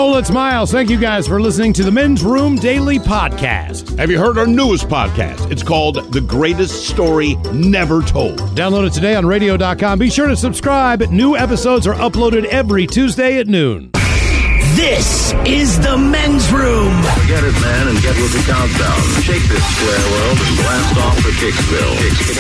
Ola, it's Miles. Thank you guys for listening to the Men's Room Daily Podcast. Have you heard our newest podcast? It's called The Greatest Story Never Told. Download it today on radio.com. Be sure to subscribe. New episodes are uploaded every Tuesday at noon. This is the Men's Room. Forget it, man, and get with the countdown. Shake this square world and blast off for Kicksville.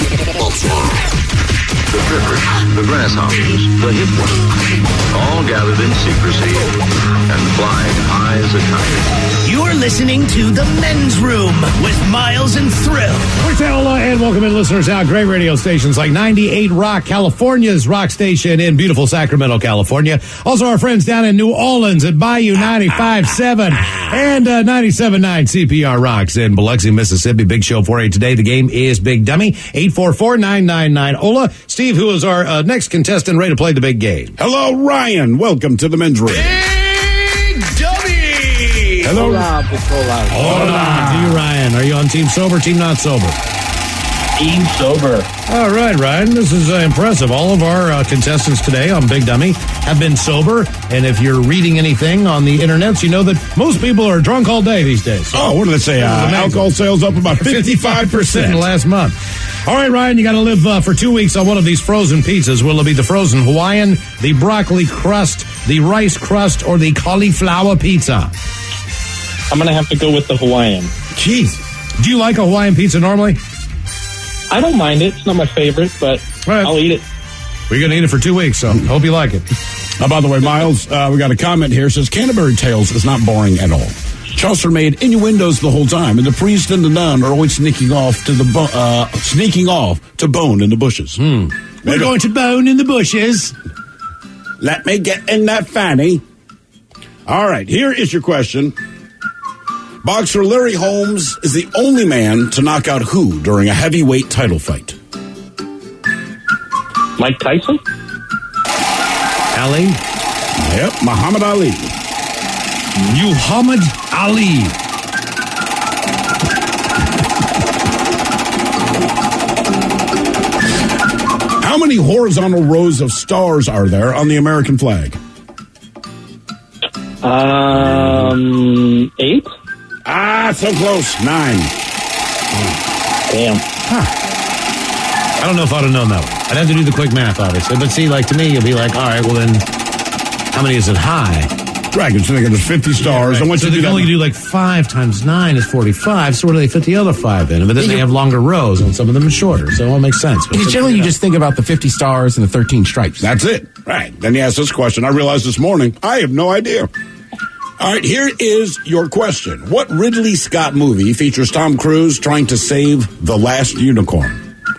The Drippers, the Grasshoppers, the Hip Ones, all gathered in secrecy and flying high as a kite. You're listening to the Men's Room with Miles and Thrill. We say Ola and welcome in listeners out. Great radio stations like 98 Rock, California's rock station in beautiful Sacramento, California. Also our friends down in New Orleans at Bayou 95.7 and 97.9 CPR Rocks in Biloxi, Mississippi. Big show for you today. The game is Big Dummy. 844-999 Ola. Steve, who is our next contestant ready to play the big game? Hello, Ryan. Welcome to the Men's Room. Big Dummy! Hello. Hola. Hola to you, Ryan. Are you on team sober, team not sober? Team sober. All right, Ryan. This is impressive. All of our contestants today on Big Dummy have been sober. And if you're reading anything on the internet, you know that most people are drunk all day these days. Oh, what did they say? Alcohol sales up about 55% in the last month. All right, Ryan, you got to live for 2 weeks on one of these frozen pizzas. Will it be the frozen Hawaiian, the broccoli crust, the rice crust, or the cauliflower pizza? I'm going to have to go with the Hawaiian. Jeez. Do you like a Hawaiian pizza normally? I don't mind it. It's not my favorite, but right. I'll eat it. We're going to eat it for 2 weeks, so hope you like it. By the way, Miles, we got a comment here. It says, Canterbury Tales is not boring at all. Chaucer made innuendos the whole time, and the priest and the nun are always sneaking off to bone in the bushes. We're going to bone in the bushes. Let me get in that fanny. All right, here is your question. Boxer Larry Holmes is the only man to knock out who during a heavyweight title fight? Mike Tyson? Ali? Yep, Muhammad Ali. Muhammad Ali. How many horizontal rows of stars are there on the American flag? 8? So close. 9. Damn. I don't know if I'd have known that one. I'd have to do the quick math, obviously. But see, like, to me, you'll be like, all right, well, then, how many is it high? Dragons, so there's 50 stars. Yeah, right. And once so you they can only do like 5 times 9 is 45. So where do they fit the other 5 in? But then they have longer rows, and some of them are shorter. So it all makes sense. But generally, you just think about the 50 stars and the 13 stripes. That's it. Right. Then you ask this question. I realized this morning, I have no idea. All right, here is your question. What Ridley Scott movie features Tom Cruise trying to save the last unicorn?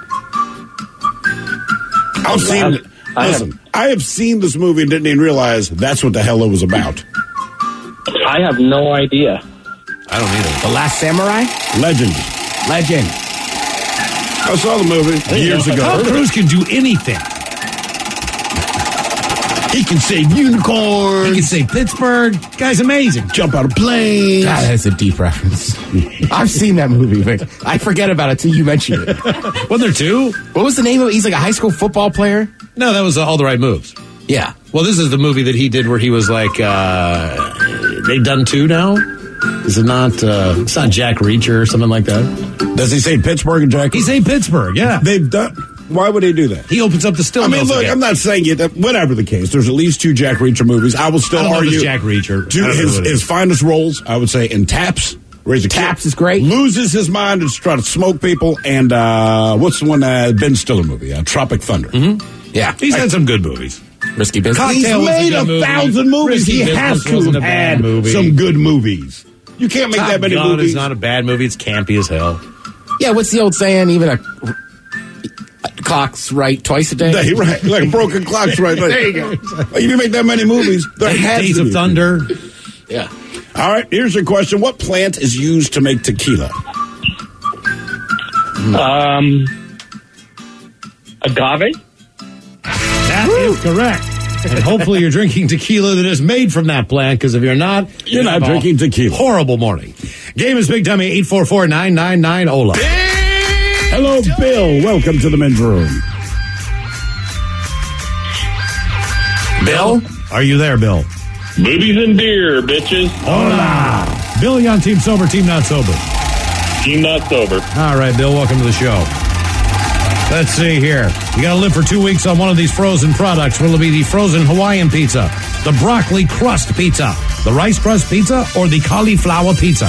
I have seen this movie and didn't even realize that's what the hell it was about. I have no idea. I don't either. The Last Samurai? Legend. I saw the movie years ago. Tom Cruise can do anything. He can save unicorns. He can save Pittsburgh. Guy's amazing. Jump out of planes. God, that's a deep reference. I've seen that movie, but I forget about it till you mention it. Wasn't there 2? What was the name of it? He's like a high school football player? No, that was All the Right Moves. Yeah. Well, this is the movie that he did where he was like, they've done 2 now? Is it not, it's not Jack Reacher or something like that? Does he say Pittsburgh and Jack? He say Pittsburgh, yeah. They've done. Why would they do that? He opens up the still. I mean, look, I'm not saying it. Whatever the case, there's at least 2 Jack Reacher movies. I will still I don't argue know if it's Jack Reacher. His finest roles, I would say, in Taps. Where he's a Taps kid, is great. Loses his mind and is trying to smoke people. And what's the one Ben Stiller movie? Tropic Thunder. Mm-hmm. Yeah. He's had some good movies. Risky Business. Cocktail He's made was a good 1,000 movies. Risky He Business has to wasn't have a bad had movie. some good movies. You can't make Top that many Gun movies. is not a bad movie. It's campy as hell. Yeah, what's the old saying? Even a clock's right twice a day. Right, like a broken clock's right. Like, There you go. Like, if you make that many movies, there has Days to of be. Thunder. Yeah. All right, here's your question. What plant is used to make tequila? Agave? That is correct. And hopefully you're drinking tequila that is made from that plant, because if you're not, You're not drinking tequila. Horrible morning. Game is Big Dummy, 844-999-OLA. Hello, Bill. Welcome to the Men's Room. Bill? Are you there, Bill? Boobies and beer, bitches. Hola. Billy on Team Sober, Team Not Sober. Team Not Sober. All right, Bill, welcome to the show. Let's see here. You got to live for 2 weeks on one of these frozen products. Will it be the frozen Hawaiian pizza, the broccoli crust pizza, the rice crust pizza, or the cauliflower pizza?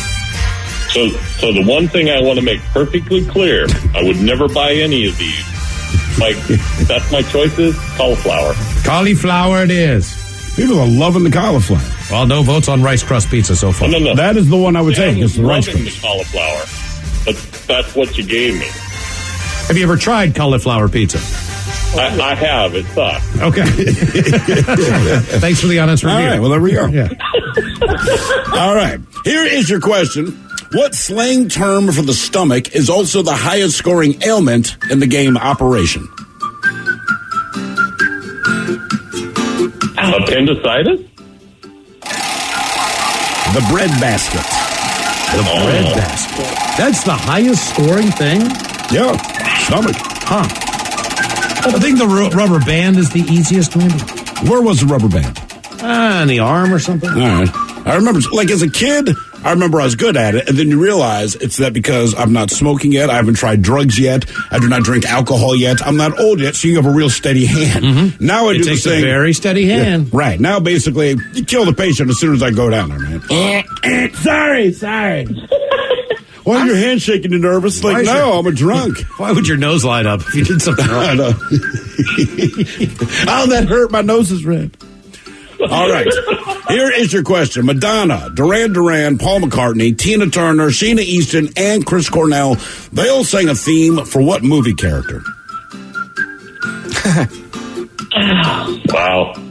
So the one thing I want to make perfectly clear, I would never buy any of these. Like, that's my choices, cauliflower. Cauliflower it is. People are loving the cauliflower. Well, no votes on rice crust pizza so far. No. That is the one I would take. It's the rice loving crust. the cauliflower. But that's what you gave me. Have you ever tried cauliflower pizza? I have. It sucks. Okay. Thanks for the honest review. All right, well, there we go. Yeah. All right. Here is your question. What slang term for the stomach is also the highest scoring ailment in the game Operation? Appendicitis? The bread basket. The bread basket. That's the highest scoring thing? Yeah, stomach. Huh. I think the rubber band is the easiest, maybe. Where was the rubber band? In the arm or something. All right. I remember, like as a kid, I remember I was good at it, and then you realize it's that because I'm not smoking yet, I haven't tried drugs yet, I do not drink alcohol yet, I'm not old yet, so you have a real steady hand. Mm-hmm. Now I do the takes same. a very steady hand. Yeah, right. Now, basically, you kill the patient as soon as I go down there, man. Sorry. Why are your hands shaking? You nervous? Like, no, I'm a drunk. Why would your nose light up if you did something wrong? I know. Oh, that hurt. My nose is red. All right. Here is your question. Madonna, Duran Duran, Paul McCartney, Tina Turner, Sheena Easton, and Chris Cornell, they all sang a theme for what movie character? Wow.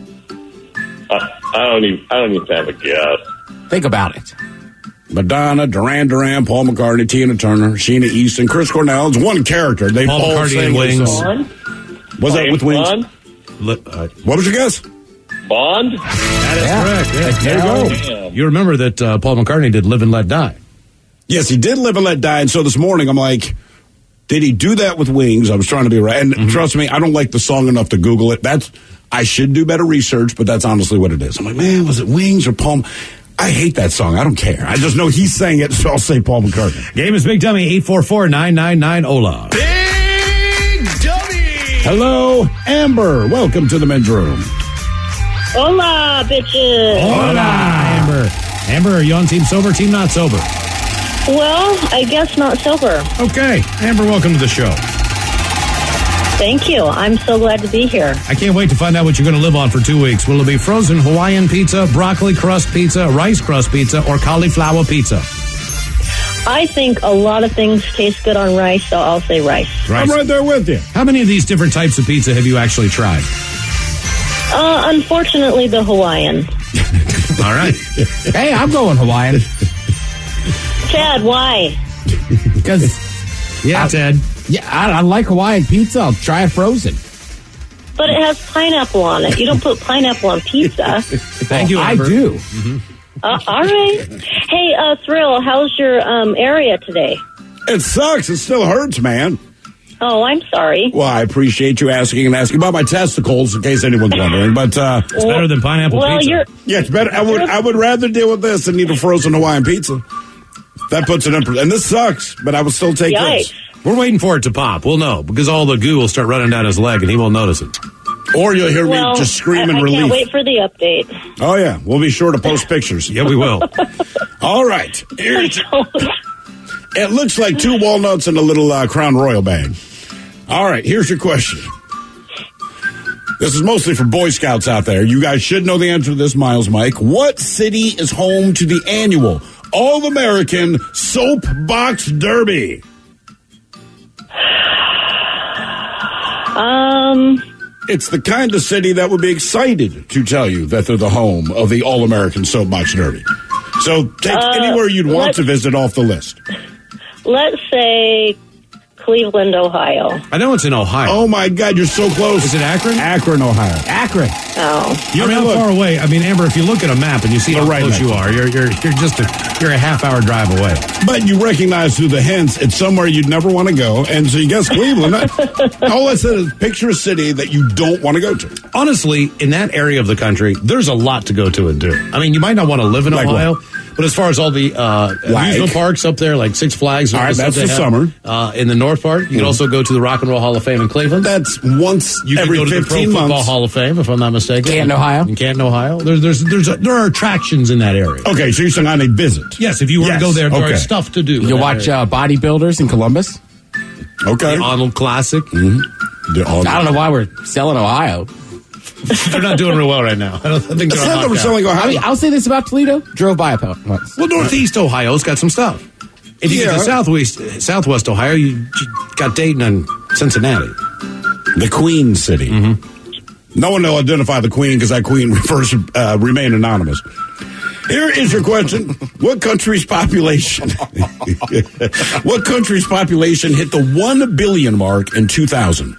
I don't even have a guess. Think about it. Madonna, Duran Duran, Paul McCartney, Tina Turner, Sheena Easton, Chris Cornell. It's one character. They Paul all McCartney sang and a Wings. song. Was that with Wings? Bond? What was your guess? Bond? That is correct. Yeah. There you go. Damn. You remember that Paul McCartney did Live and Let Die. Yes, he did Live and Let Die. And so this morning, I'm like, did he do that with Wings? I was trying to be right. And trust me, I don't like the song enough to Google it. I should do better research, but that's honestly what it is. I'm like, man, was it Wings or Paul? I hate that song. I don't care. I just know he sang it, so I'll say Paul McCartney. Game is Big Dummy, 844-999-OLA. Big Dummy. Hello, Amber. Welcome to the men's room. Hola, bitches. Hola, Amber. Amber, are you on Team Sober, Team Not Sober? Well, I guess not sober. Okay. Amber, welcome to the show. Thank you. I'm so glad to be here. I can't wait to find out what you're going to live on for 2 weeks. Will it be frozen Hawaiian pizza, broccoli crust pizza, rice crust pizza, or cauliflower pizza? I think a lot of things taste good on rice, so I'll say rice. I'm right there with you. How many of these different types of pizza have you actually tried? Unfortunately, the Hawaiian. All right. Hey, I'm going Hawaiian. Chad, why? Because, Yeah, Ted. yeah, I like Hawaiian pizza. I'll try it frozen. But it has pineapple on it. You don't put pineapple on pizza. Thank you, I Amber. do. All right. Hey, Thrill, how's your area today? It sucks. It still hurts, man. Oh, I'm sorry. Well, I appreciate you asking and asking about my testicles, in case anyone's wondering. But It's better than pineapple Well, pizza. yeah, it's better. I would rather deal with this than eat a frozen Hawaiian pizza. That puts it in. And this sucks, but I would still take this. Yikes. We're waiting for it to pop. We'll know because all the goo will start running down his leg and he won't notice it. Or you'll hear Well, me just scream in I relief. can't wait for the update. Oh yeah, we'll be sure to post pictures. Yeah, we will. All right. It looks like 2 walnuts in a little Crown Royal bag. All right, here's your question. This is mostly for Boy Scouts out there. You guys should know the answer to this, Miles Mike. What city is home to the annual All-American Soapbox Derby? It's the kind of city that would be excited to tell you that they're the home of the All-American Soapbox Derby. So take anywhere you'd want to visit off the list. Let's say Cleveland, Ohio. I know it's in Ohio. Oh, my God, you're so close. Is it Akron? Akron, Ohio. Akron. Oh. You're not far away. I mean, Amber, if you look at a map and you see how right close next you to are, you're a half-hour drive away. But you recognize through the hints it's somewhere you'd never want to go, and so you guess Cleveland. All I said is picture a city that you don't want to go to. Honestly, in that area of the country, there's a lot to go to and do. I mean, you might not want to live in Like Ohio, what? but as far as all the amusement parks up there, like Six Flags, All right, that's they the have, summer. In the North Part, you can also go to the Rock and Roll Hall of Fame in Cleveland. That's once You can every go to the Pro 15 Football months. Hall of Fame, if I'm not mistaken. Canton, Ohio. In Canton, Ohio. There are attractions in that area. Okay, so you're saying on a visit. Yes, if you were to go there, there okay. are stuff to do. You'll watch bodybuilders in Columbus. Okay. the Arnold Classic. The I don't know why we're selling Ohio. They're not doing real well right now. I think It's they're not that we're knocked out. selling Ohio. I mean, I'll say this about Toledo. Drove by it once. Well, Northeast Ohio's got some stuff. If you get to Southwest Ohio, you got Dayton and Cincinnati. The Queen City. No one will identify the Queen because that Queen refers to remain anonymous. Here is your question. What country's population hit the 1 billion mark in 2000?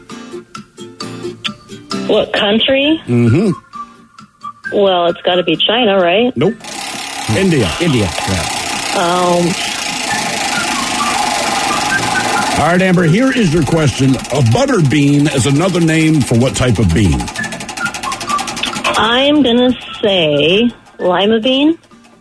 What country? Well, it's got to be China, right? Nope. India. Yeah. All right, Amber, here is your question. A butter bean is another name for what type of bean? I'm going to say lima bean.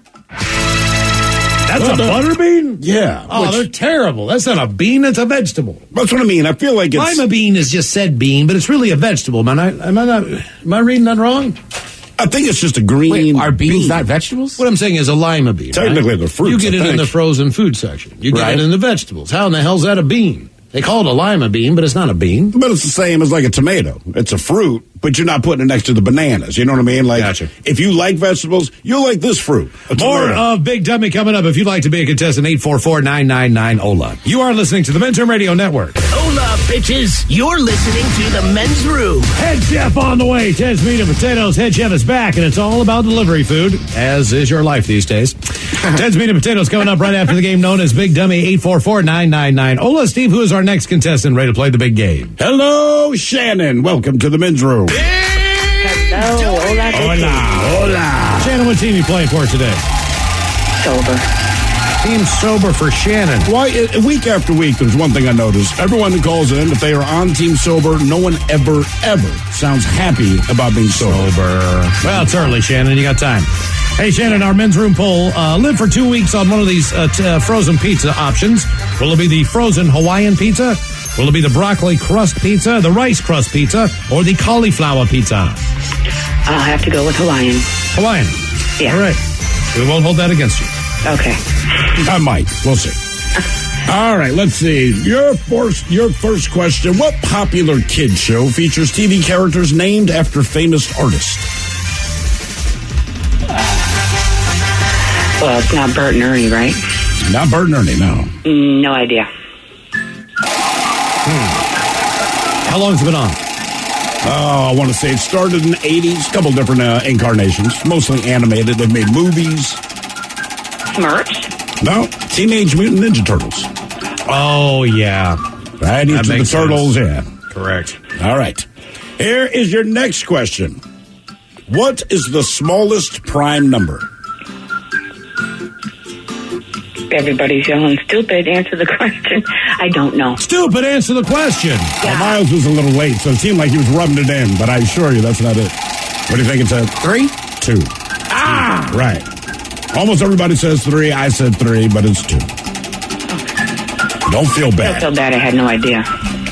That's a butter bean? Yeah. Oh, they're terrible. That's not a bean. That's a vegetable. That's what I mean. I feel like it's... Lima bean is just said bean, but it's really a vegetable. Am I reading that wrong? I think it's just a green Wait, are beans bean. not vegetables? What I'm saying is a lima bean. Technically, right? they're fruits, You get I it in think. the frozen food section. You get Right. it in the vegetables. How in the hell's that a bean? They call it a lima bean, but it's not a bean. But it's the same as like a tomato. It's a fruit, but you're not putting it next to the bananas. You know what I mean? Like, Gotcha. if you like vegetables, you'll like this fruit. a More tomato. of Big Dummy coming up. If you'd like to be a contestant, 844-999-OLA. You are listening to the Men's Room Radio Network. Hola, bitches. You're listening to the Men's Room. Head Chef on the way. Ted's Meat and Potatoes. Head Chef is back, and it's all about delivery food, as is your life these days. Ted's Meat and Potatoes coming up right after the game known as Big Dummy, 844-999-OLA. Steve, who is our next contestant ready to play the big game? Hello, Shannon. Welcome to the men's room. Hello. Hola. Shannon, what team you playing for today? Sober. Team Sober for Shannon. Why, week after week, there's one thing I notice. Everyone that calls in, if they are on Team Sober, no one ever sounds happy about being sober. Well, it's early, Shannon. You got time. Hey, Shannon, our men's room poll. Live for 2 weeks on one of these frozen pizza options. Will it be the frozen Hawaiian pizza? Will it be the broccoli crust pizza, the rice crust pizza, or the cauliflower pizza? I'll have to go with Hawaiian. Hawaiian. Yeah. All right. We won't hold that against you. Okay. I might. We'll see. All right, let's see. Your first question. What popular kid show features TV characters named after famous artists? Well, it's not Bert and Ernie, right? Not Bert and Ernie, no. No idea. How long has it been on? Oh, I want to say it started in the 80s. A couple different incarnations, mostly animated. They've made movies. Smurfs? No, Teenage Mutant Ninja Turtles. Oh, yeah. Right, That into the makes turtles, sense. yeah. Correct. All right. Here is your next question. What is the smallest prime number? Everybody's yelling stupid. Answer the question. I don't know. Stupid, answer the question. Well, Miles was a little late, so it seemed like he was rubbing it in, but I assure you that's not it. What do you think it's at? 3? 2. Ah! Right. Almost everybody says 3. I said 3, but it's 2. Don't feel I bad. feel bad. I had no idea.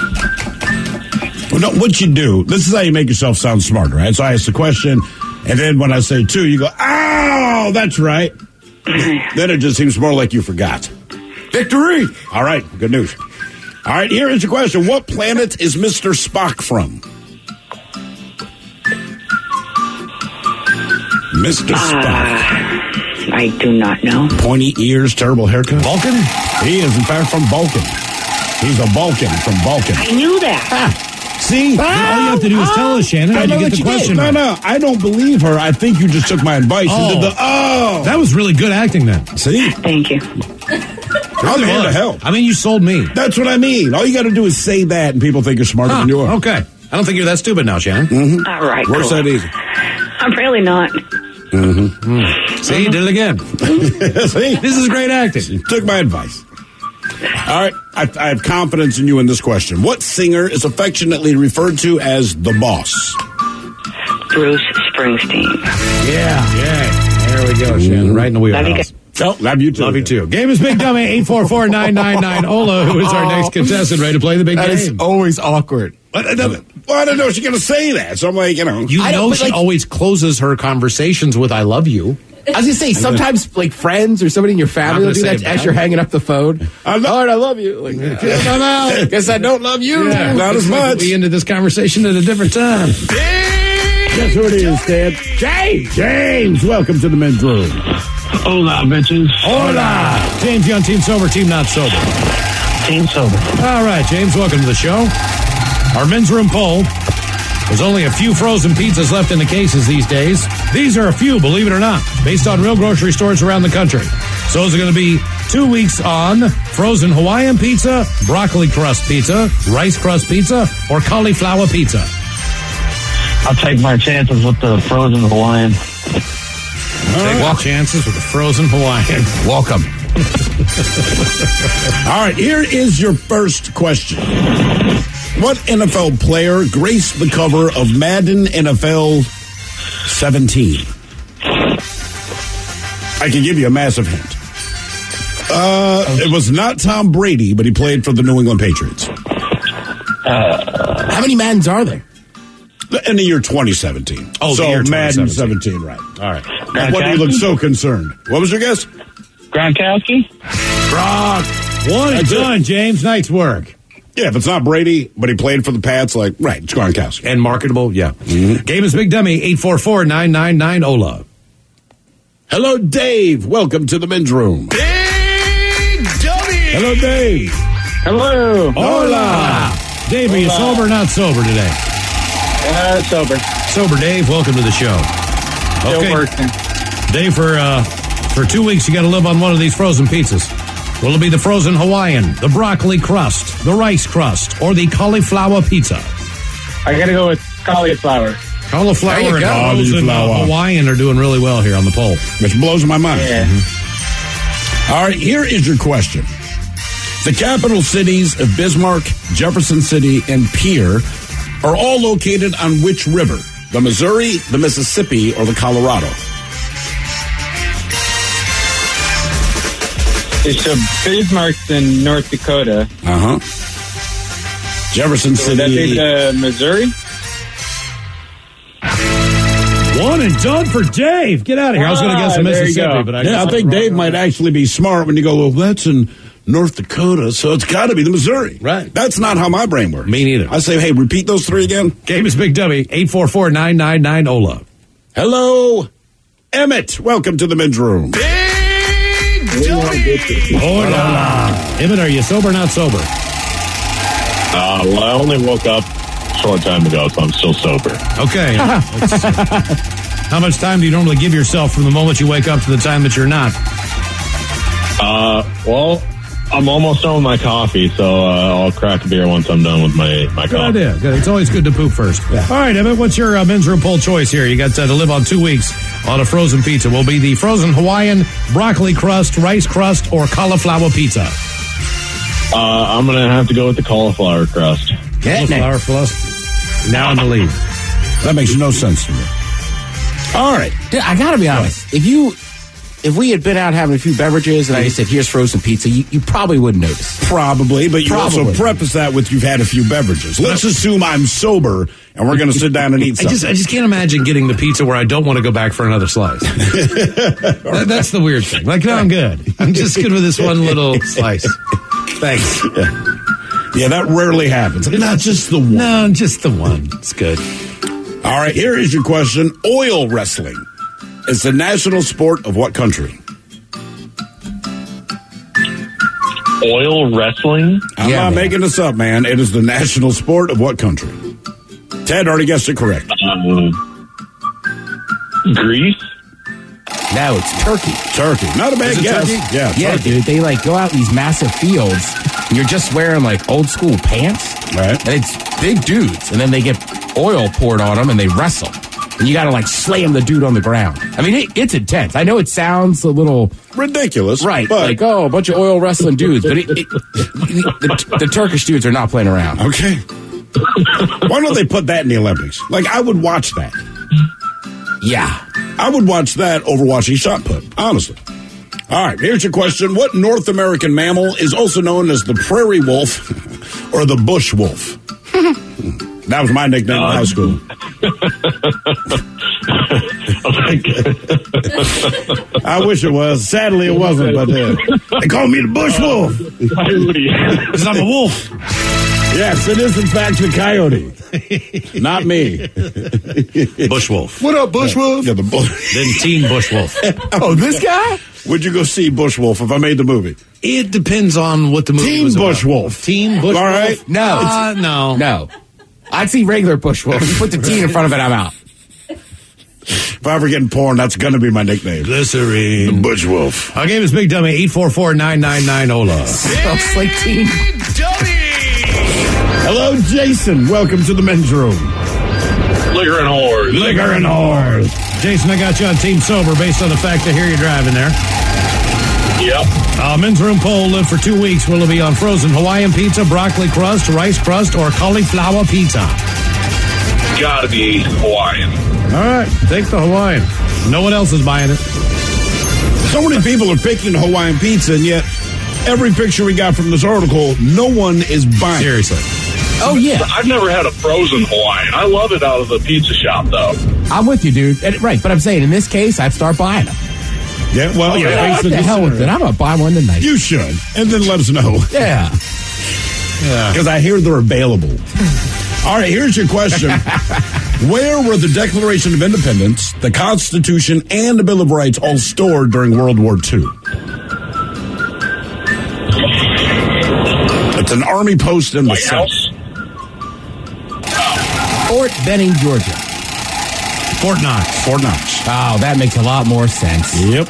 Well, no, what you do, this is how you make yourself sound smart, right? So I ask the question, and then when I say 2, you go, oh, that's right. Then it just seems more like you forgot. Victory! All right, good news. All right, here is your question. What planet is Mr. Spock from? Mr. Spock. I do not know. Pointy ears, terrible haircut. Vulcan? He is, in fact, from Vulcan. He's a Vulcan from Vulcan. I knew that. See? All you have to do is tell us, Shannon. How'd you get the question No, right? no, I don't believe her. I think you just took my advice and did the, That was really good acting then. See? Thank you. I'm here to help. I mean, you sold me. That's what I mean. All you got to do is say that, and people think you're smarter than you are. Okay. I don't think you're that stupid now, Shannon. Mm-hmm. All right. Works cool. that easy. I'm really not. See, you did it again. See? This is great acting. You took my advice. All right. I have confidence in you in this question. What singer is affectionately referred to as the boss? Bruce Springsteen. Yeah. There we go, Shannon. Right in the wheelhouse. Love you guys. Oh, love you too. Love you too. Game is Big Dummy, 844-999. Ola, who is our next contestant, ready to play the big That game. is always awkward. Well, I don't know if she's going to say that. So I'm like, You know she always closes her conversations with "I love you." I was gonna say sometimes like friends or somebody in your family will do that as you're hanging up the phone. Lord, I love you. Like, guess I don't love you. Yeah, not as much. We ended this conversation at a different time. Guess who it is, Dad? James, welcome to the men's room. Hola, bitches. Hola. James, you on Team Sober, Team Not Sober? Team Sober. All right, James, welcome to the show. Our men's room poll. There's only a few frozen pizzas left in the cases these days. These are a few, believe it or not, based on real grocery stores around the country. So is it going to be 2 weeks on frozen Hawaiian pizza, broccoli crust pizza, rice crust pizza, or cauliflower pizza? I'll take my chances with the frozen Hawaiian. Take walk chances with the frozen Hawaiian. Welcome. All right, here is your first question. What NFL player graced the cover of Madden NFL 17? I can give you a massive hint. It was not Tom Brady, but he played for the New England Patriots. How many Maddens are there? In the year 2017. Oh, so the year Madden 2017. 17, right. All right. Why do you look so concerned? What was your guess? Gronkowski? Brock. One and done, James. Nice work. Yeah, if it's not Brady, but he played for the Pats, right, it's Gronkowski. And marketable, yeah. Mm-hmm. Game is Big Dummy, 844-999-OLA. Hello, Dave. Welcome to the men's room. Big Dummy. Hello, Dave. Hello. Hola. Dave, are you sober or not sober today? Sober. Sober, Dave. Welcome to the show. Still working. Dave, for 2 weeks, you got to live on one of these frozen pizzas. Will it be the frozen Hawaiian, the broccoli crust, the rice crust, or the cauliflower pizza? I gotta go with cauliflower. Cauliflower There you and go. frozen Cauliflower. Hawaiian are doing really well here on the poll. Which blows my mind. Yeah. All right, here is your question. The capital cities of Bismarck, Jefferson City, and Pierre are all located on which river? The Missouri, the Mississippi, or the Colorado? So Bismarck's in North Dakota. Uh-huh. Jefferson So would that be City. the Missouri? One and done for Dave. Get out of here. I was going to guess the There you Mississippi, go. but I Yeah, guess I think Dave might actually be smart when you go, well, that's in North Dakota, so it's got to be the Missouri. Right. That's not how my brain works. Me neither. I say, hey, repeat those three again. Game is Big Dummy, 844-999-OLA. Hello, Emmett. Welcome to the men's room. Big Dummy. Hola. Emmett, are you sober or not sober? Well, I only woke up a short time ago, so I'm still sober. Okay. How much time do you normally give yourself from the moment you wake up to the time that you're not? Well, I'm almost done with my coffee, so I'll crack a beer once I'm done with my Good coffee. idea. Good. It's always good to poop first. All right, Emmett, what's your men's room poll choice here? You got to live on 2 weeks on a frozen pizza. Will be the frozen Hawaiian, broccoli crust, rice crust, or cauliflower pizza? I'm going to have to go with the cauliflower crust. Cauliflower crust. Now in the lead. That makes no sense to me. All right. Dude, I gotta be honest. If we had been out having a few beverages and I just said, here's frozen pizza, you probably wouldn't notice. Probably, but you also Probably. preface that with you've had a few beverages. Let's assume I'm sober and we're going to sit down and eat I something. just can't imagine getting the pizza where I don't want to go back for another slice. That's the weird thing. Like, no, I'm good. I'm just good with this one little slice. Thanks. Yeah, that rarely happens. Not just the one. No, just the one. It's good. All right, here is your question. Oil wrestling is the national sport of what country? Oil wrestling? I'm not making this up, man. It is the national sport of what country? Ted already guessed it correct. Greece? No, it's turkey. Turkey. Not a bad guess. turkey? Yeah, dude. They like go out in these massive fields. And you're just wearing like old school pants. Right. And it's big dudes. And then they get oil poured on them and they wrestle. And you got to like slam the dude on the ground. I mean, it's intense. I know it sounds a little ridiculous. Right. But like, oh, a bunch of oil wrestling dudes. But the Turkish dudes are not playing around. Okay. Why don't they put that in the Olympics? Like, I would watch that. Yeah. I would watch that over watching shot put, honestly. All right, here's your question. What North American mammal is also known as the prairie wolf or the bush wolf? That was my nickname in high school. I wish it was. Sadly, it wasn't, but they call me the bush wolf. Because I'm a wolf. Yes, it is, in fact, the coyote. Not me. Bush wolf. What up, bush wolf? Yeah, the Then teen bush wolf. Oh, this guy? Would you go see Bush Wolf if I made the movie? It depends on what the movie Teen was Bush about. Wolf. Teen Bush All right. Wolf? No. No. No. I'd see regular bush wolf. You put the teen in front of it, I'm out. If I ever get in porn, that's going to be my nickname. Glycerine. The Bush Wolf. Our game is Big Dummy, 844-999-OLA. Smells like teen. Hello, Jason. Welcome to the men's room. Liquor and whores. Liquor and whores. Jason, I got you on Team Sober based on the fact I hear you driving there. Yep. Men's room poll live for 2 weeks. Will it be on frozen Hawaiian pizza, broccoli crust, rice crust, or cauliflower pizza? Gotta be Hawaiian. All right, take the Hawaiian. No one else is buying it. So many people are picking Hawaiian pizza, and yet every picture we got from this article, no one is buying. Seriously. Oh, yeah. I've never had a frozen Hawaiian. I love it out of the pizza shop, though. I'm with you, dude. Right, but I'm saying in this case, I'd start buying them. Yeah, well, Yeah, what the hell with it? I'm going to buy one tonight. You should, and then let us know. Yeah. Because I hear they're available. All right, here's your question. Where were the Declaration of Independence, the Constitution, and the Bill of Rights all stored during World War II? It's an army post in the White South. House? Fort Benning, Georgia. Fort Knox. Fort Knox. Oh, that makes a lot more sense. Yep.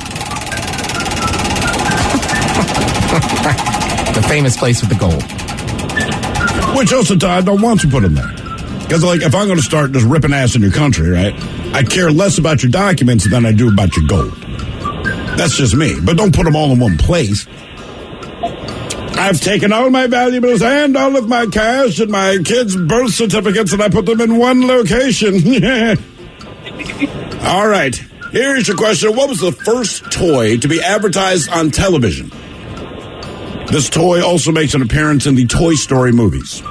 The famous place with the gold. Which also, Todd, don't want you put in there. Because, like, if I'm going to start just ripping ass in your country, right, I care less about your documents than I do about your gold. That's just me. But don't put them all in one place. I've taken all my valuables and all of my cash and my kids' birth certificates, and I put them in one location. All right. Here's your question. What was the first toy to be advertised on television? This toy also makes an appearance in the Toy Story movies.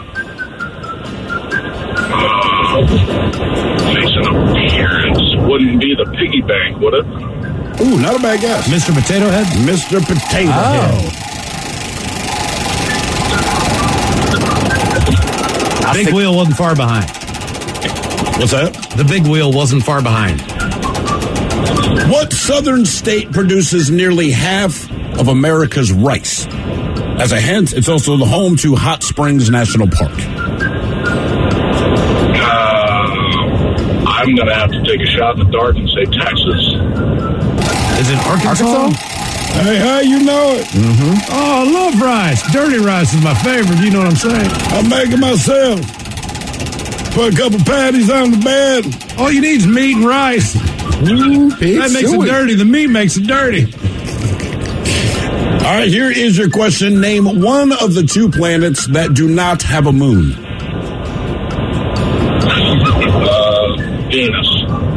Makes an appearance. Wouldn't be the piggy bank, would it? Ooh, not a bad guess. Mr. Potato Head? Mr. Potato Head. Big wheel wasn't far behind. What's that? The big wheel wasn't far behind. What southern state produces nearly half of America's rice? As a hint, it's also the home to Hot Springs National Park. I'm going to have to take a shot in the dark and say Texas. Is it Arkansas? Hey, how you know it? Mm-hmm. Oh, I love rice. Dirty rice is my favorite. You know what I'm saying? I make it myself. Put a couple patties on the bed. All you need is meat and rice. Ooh, that makes it dirty. The meat makes it dirty. All right, here is your question. Name one of the two planets that do not have a moon. Venus.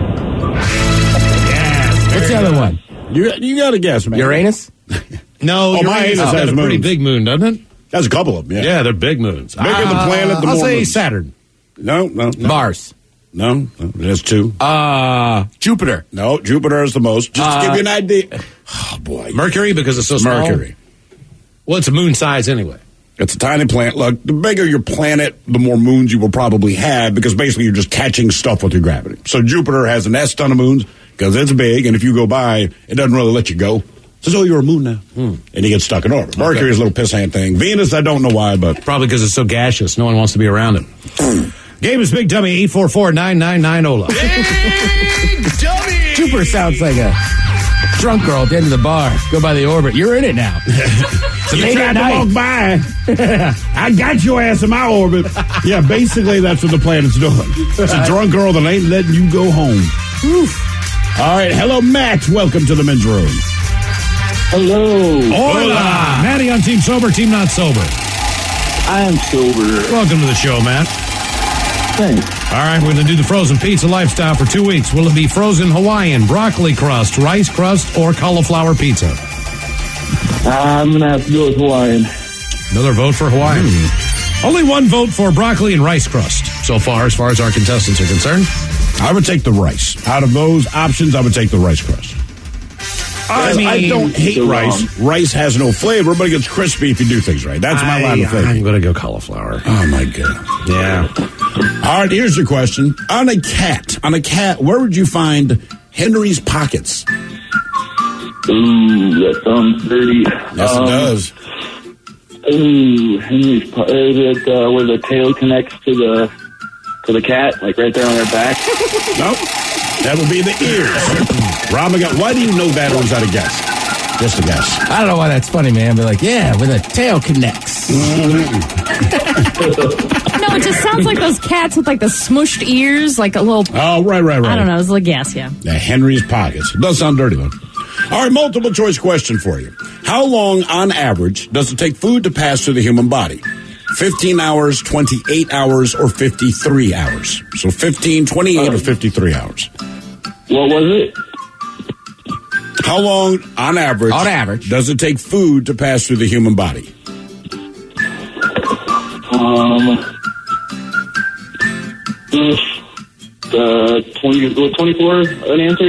Yes. What's the other one? You got to guess, man. Uranus? No, Uranus has has a pretty moons. big moon, doesn't it? That's a couple of them, yeah. Yeah, they're big moons. Bigger the planet, the I'll more say moons. Saturn. No. Mars. No, there's two. Jupiter. No, Jupiter is the most. Just to give you an idea. Oh, boy. Mercury, because it's so small. Mercury. Well, it's a moon size anyway. It's a tiny planet. Look, the bigger your planet, the more moons you will probably have, because basically you're just catching stuff with your gravity. So Jupiter has an S ton of moons because it's big, and if you go by, it doesn't really let you go. Says, oh, you're a moon now. And you get stuck in orbit. Mercury is a little piss hand thing. Venus, I don't know why, but... Probably because it's so gaseous. No one wants to be around it. Game is Big Dummy, 844-999-OLA. Big Dummy! Trooper sounds like a drunk girl at the end of the bar. Go by the Orbit. You're in it now. You tried to walk by. I got your ass in my orbit. Yeah, basically that's what the planet's doing. It's a drunk girl that ain't letting you go home. Oof. All right, hello, Matt. Welcome to the men's room. Hello. Hola. Matty on Team Sober, Team Not Sober. I am sober. Welcome to the show, Matt. Thanks. All right, we're going to do the frozen pizza lifestyle for 2 weeks. Will it be frozen Hawaiian, broccoli crust, rice crust, or cauliflower pizza? I'm going to have to go with Hawaiian. Another vote for Hawaiian. Only one vote for broccoli and rice crust so far as our contestants are concerned. I would take the rice. Out of those options, I would take the rice crust. I don't hate rice. Rice has no flavor, but it gets crispy if you do things right. That's my line of thinking. I'm going to go cauliflower. Oh, my God. Yeah. All right, here's your question. On a cat, where would you find Henry's pockets? Ooh, that sounds dirty. Yes, it does. Ooh, Henry's pockets. Is it where the tail connects to the cat, like right there on their back? Nope. That would be the ears. Rob, why do you know that, or was that a guess? Just a guess. I don't know why that's funny, man, but where the tail connects. No, it just sounds like those cats with the smushed ears, like a little... Oh, right. I don't know, it's a guess, yeah. Henry's pockets. It does sound dirty, though. All right, multiple choice question for you. How long, on average, does it take food to pass through the human body? 15 hours, 28 hours, or 53 hours? So 15, 28, or 53 hours? What was it? How long, on average, does it take food to pass through the human body? 24, an answer?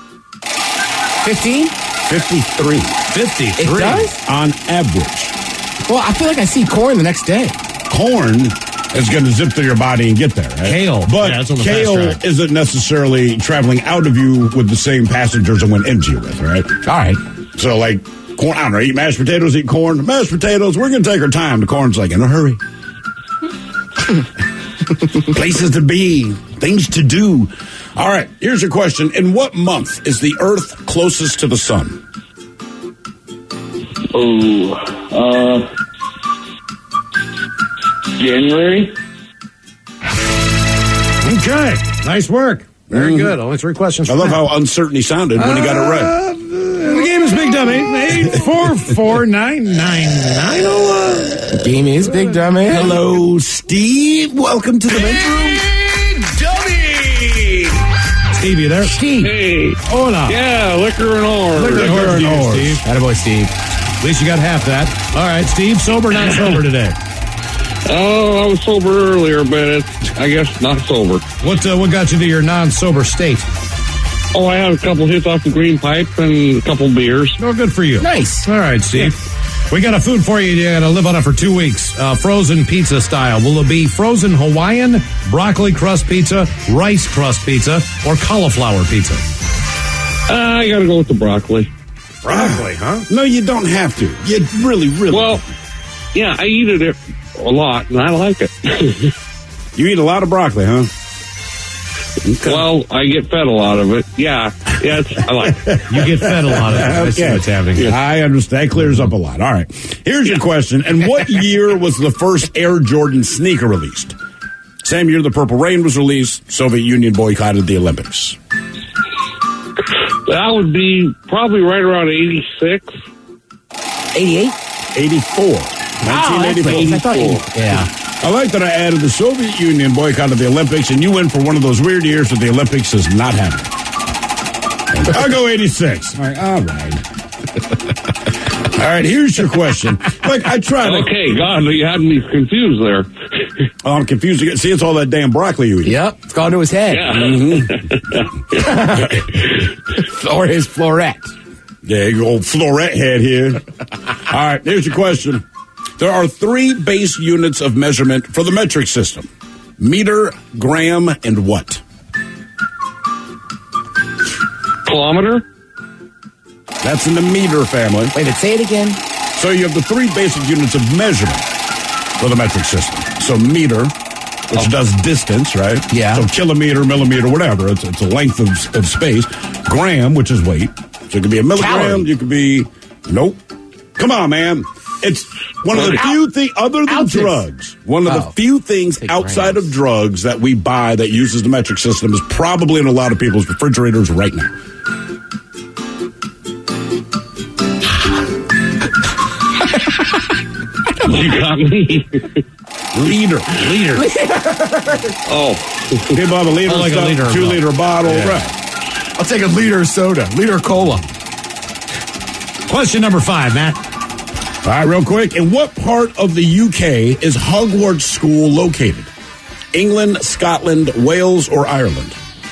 15? 53. 53. It does? On average. Well, I feel like I see corn the next day. Corn is going to zip through your body and get there, right? Kale. But yeah, kale isn't necessarily traveling out of you with the same passengers it went into you with, right? All right. So, corn, I don't know, eat mashed potatoes, eat corn. Mashed potatoes, we're going to take our time. The corn's in a hurry. Places to be, things to do. All right, here's your question. In what month is the Earth closest to the sun? January. Okay, nice work. Very good. Only 3 questions. I love how uncertain he sounded when he got it right. The game is Big Dummy. 844-999-01. The game is Big Dummy. Hello, Steve. Welcome to the men's room. Big Dummy. Steve, you there? Steve. Hey. Hola. Yeah, liquor and oars. Liquor and oars. Steve. Attaboy, Steve. At least you got half that. All right, Steve, sober, not sober today? Oh, I was sober earlier, but it's, I guess, not sober. What got you to your non-sober state? Oh, I had a couple hits off the green pipe and a couple beers. Oh, good for you. Nice. All right, Steve. We got a food for you. You got to live on it for 2 weeks. Frozen pizza style. Will it be frozen Hawaiian, broccoli crust pizza, rice crust pizza, or cauliflower pizza? I got to go with the broccoli. Broccoli, huh? No, you don't have to. You really. Well, yeah, I eat it a lot, and I like it. You eat a lot of broccoli, huh? Okay. Well, I get fed a lot of it. Yeah, I like it. You get fed a lot of it. I see what's happening. Yeah. I understand. That clears up a lot. All right. Here's your question. And what year was the first Air Jordan sneaker released? Same year the Purple Rain was released, Soviet Union boycotted the Olympics. That would be probably right around 86. 88? 84. 1984. I thought yeah. I like that I added the Soviet Union boycotted the Olympics, and you went for one of those weird years that the Olympics is not happening. I'll go 86. All right. All right, here's your question. Look, I tried. Okay, God, you had me confused there. Oh, I'm confused. See, it's all that damn broccoli you eat. Yep, it's gone to his head. Yeah. Or his floret. Yeah, you old floret head here. All right, here's your question. There are 3 base units of measurement for the metric system. Meter, gram, and what? Kilometer? That's in the meter family. Wait, say it again. So you have the 3 basic units of measurement for the metric system. So meter, which does distance, right? Yeah. So kilometer, millimeter, whatever. It's a length of space. gram, which is weight. So it could be a milligram. Calorie. You could be, nope. Come on, man. It's one of the few things, other than drugs, one of the few things outside of drugs that we buy that uses the metric system is probably in a lot of people's refrigerators right now. You got me. Liter. Oh. Give Bob a liter, like stuff, a liter 2 liter bottle. Yeah. Right. I'll take a liter of soda, liter of cola. Question number 5, Matt. All right, real quick. In what part of the UK is Hogwarts School located? England, Scotland, Wales, or Ireland?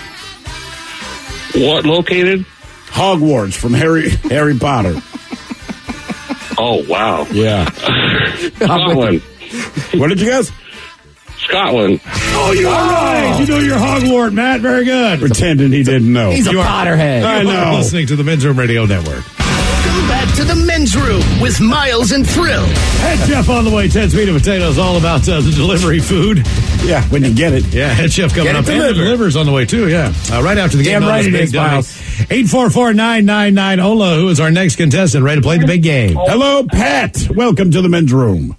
What located? Hogwarts from Harry Potter. Oh, wow. Yeah. Scotland. What did you guess? Scotland. Oh, you are right. You know your Hogwarts, Matt. Very good. Pretending he didn't know. He's a Potterhead. I You are know. listening to the Men's Room Radio Network. Go back to the men's room with Miles and Thrill. Head Chef on the way. Ted's Meat and Potatoes, all about the delivery food. Yeah, when you get it. Yeah, Head Chef coming Get it up. And the delivered. delivers on the way, too, yeah. Right after the game. Damn right it Big is, Dummy. Miles. 844-999-OLA, who is our next contestant, ready to play the big game. Hello, Pat. Welcome to the men's room.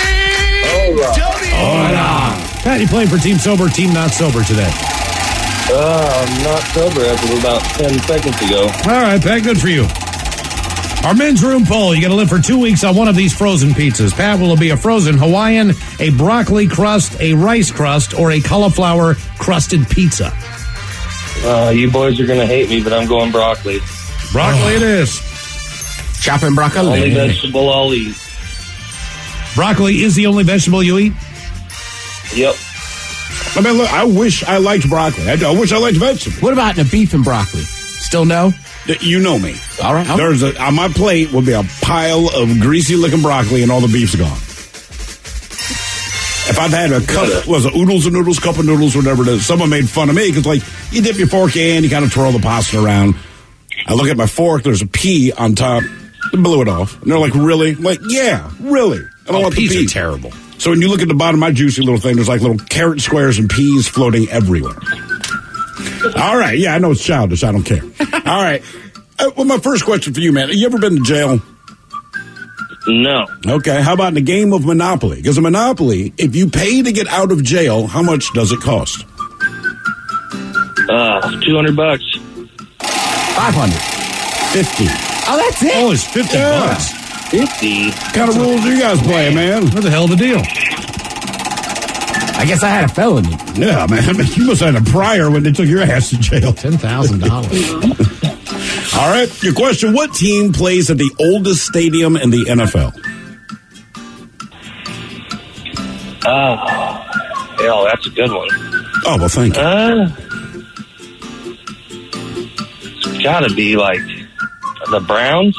Pat, you playing for Team Sober, Team Not Sober today? I'm not sober as of about 10 seconds ago. All right, Pat, good for you. Our men's room poll, you got to live for 2 weeks on one of these frozen pizzas. Pat, will it be a frozen Hawaiian, a broccoli crust, a rice crust, or a cauliflower crusted pizza? You boys are going to hate me, but I'm going broccoli. Broccoli it is. Chopping Only broccoli. vegetable I'll eat. Broccoli is the only vegetable you eat? Yep. I mean, look, I wish I liked broccoli. I wish I liked vegetables. What about in a beef and broccoli? Still no? You know me. All right. There's on my plate will be a pile of greasy-looking broccoli, and all the beef's gone. If I've had a cup, was it oodles and noodles, cup of noodles, whatever it is, someone made fun of me because, like, you dip your fork in, you kind of twirl the pasta around. I look at my fork, there's a pea on top. I blew it off. And they're like, really? I'm like, yeah, really. I don't want the peas pea. are terrible. So when you look at the bottom of my juicy little thing, there's like little carrot squares and peas floating everywhere. All right. Yeah, I know it's childish. I don't care. All right. Well, my first question for you, man. Have you ever been to jail? No. Okay. How about in a game of Monopoly? Because a Monopoly, if you pay to get out of jail, how much does it cost? $200. 500. 50. Oh, that's it? Oh, it's 50 bucks. 50. What kind of rules are you guys playing, man? What the hell the deal? I guess I had a felony. Yeah, man. You must have had a prior when they took your ass to jail. $10,000. All right. Your question, what team plays at the oldest stadium in the NFL? Yeah, that's a good one. Oh, well, thank you. It's gotta be like the Browns.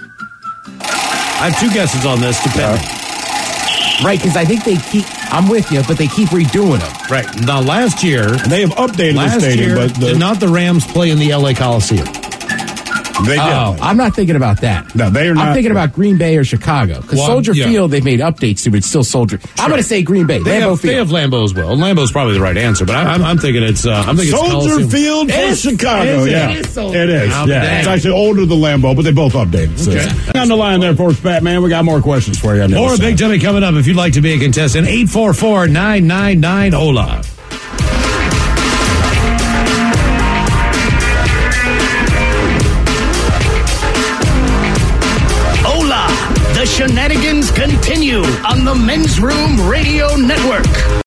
I have 2 guesses on this, depending. Right, because I think they keep, I'm with you, but they keep redoing them. Right. Now, last year, They have updated the stadium, but did not the Rams play in the LA Coliseum? they Oh, did. I'm not thinking about that. No, they are not. I'm thinking about Green Bay or Chicago. Because Well, Soldier yeah. Field, they've made updates to, but it's still Soldier. I'm going to say Green Bay. They Lambeau have Field. Lambeau as well. Lambeau's probably the right answer, but I'm thinking it's Soldier Coliseum. Field for Is- Chicago. is it? Yeah, It is Soldier. it is. How Yeah, dang. it's actually older than Lambeau, but they both updated. So. Okay. On the line there for us, Pat, man. We got more questions for you. On the More other Big side. Dummy coming up if you'd like to be a contestant. 844-999-OLA. Hola! The shenanigans continue on the Men's Room Radio Network.